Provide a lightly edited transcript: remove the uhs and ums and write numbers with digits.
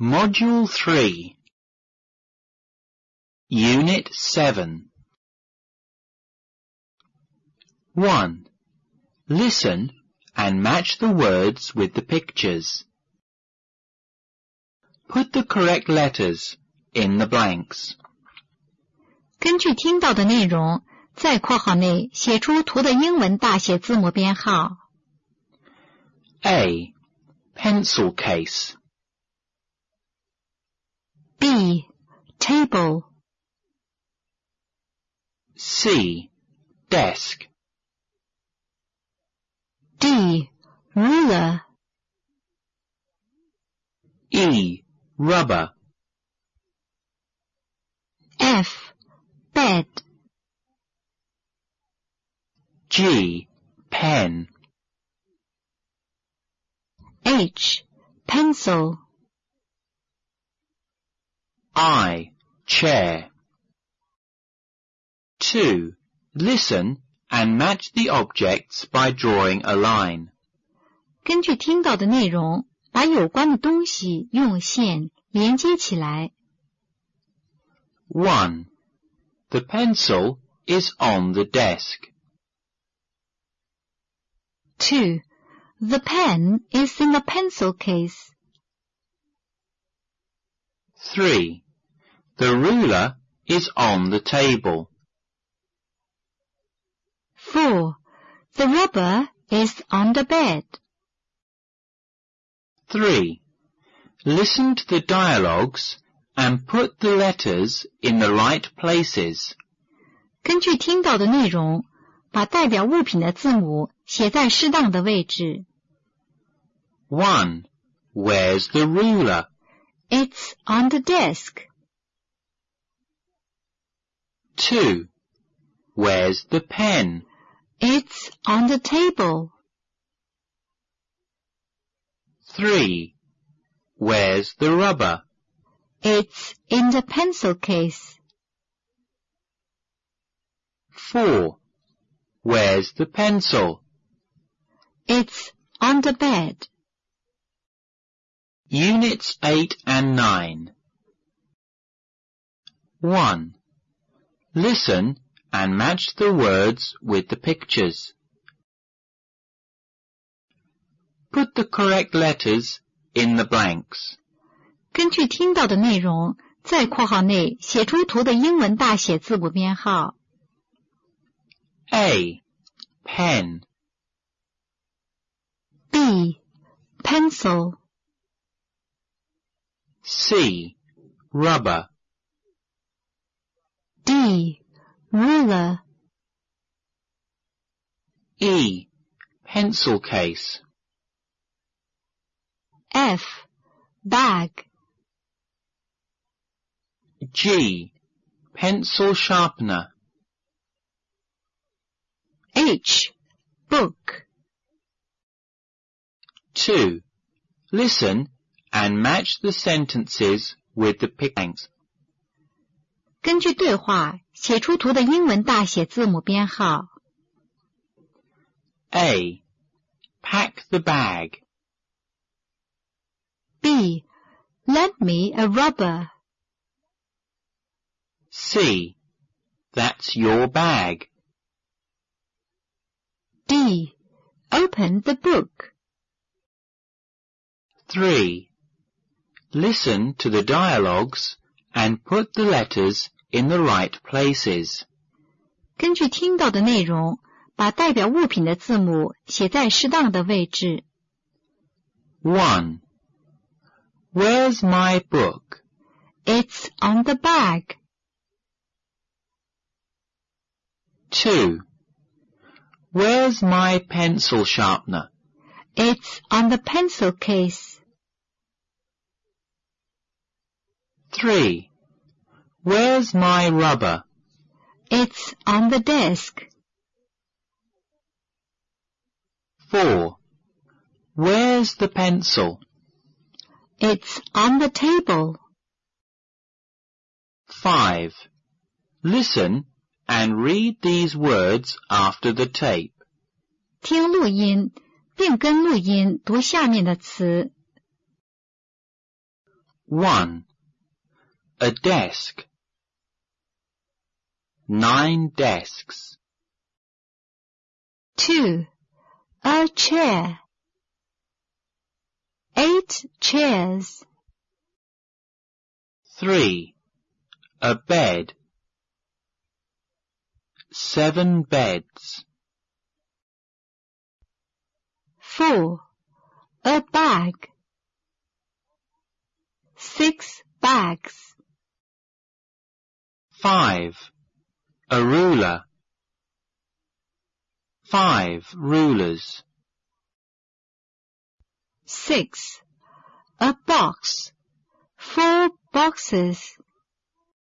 Module 3 Unit 7 1. Listen and match the words with the pictures. Put the correct letters in the blanks. 根据听到的内容，在括号内写出图的英文大写字母编号。 A. Pencil case. B. Table. C. Desk. D. Ruler. E. Rubber. F. Bed. G. Pen. H. Pencil. I. Chair. 2. Listen and match the objects by drawing a line. 根据听到的内容，把有关的东西用线连接起来。 1. The pencil is on the desk. 2. The pen is in the pencil case. 3. The ruler is on the table. 4. The rubber is on the bed. 3. Listen to the dialogues and put the letters in the right places. 根据听到的内容，把代表物品的字母写在适当的位置。 1. Where's the ruler? It's on the desk. 2. Where's the pen? It's on the table. 3. Where's the rubber? It's in the pencil case. 4. Where's the pencil? It's on the bed. Units 8 and 9. 1. Listen and match the words with the pictures. Put the correct letters in the blanks. 根据听到的内容，在括号内写出图的英文大写字母编号。 A. Pen. B. Pencil. C. Rubber. D. Ruler. E. Pencil case. F. Bag. G. Pencil sharpener. H. Book. 2. Listen and match the sentences with the pictures. 根据对话写出图的英文大写字母编号。 A. Pack the bag. B. Lend me a rubber. C. That's your bag. D. Open the book. 3. Listen to the dialogues and put the letters in the right places. 根据听到的内容，把代表物品的字母写在适当的位置。 1. Where's my book? It's on the bag. 2. Where's my pencil sharpener? It's on the pencil case. 3. Where's my rubber? It's on the desk. 4. Where's the pencil? It's on the table. 5. Listen and read these words after the tape. 听录音，并跟录音读下面的词。 1. A desk. 9 desks. 2. A chair. 8 chairs. 3. A bed. 7 beds. 4. A bag. 6 bags. 5. A ruler. 5 rulers. 6. A box. 4 boxes.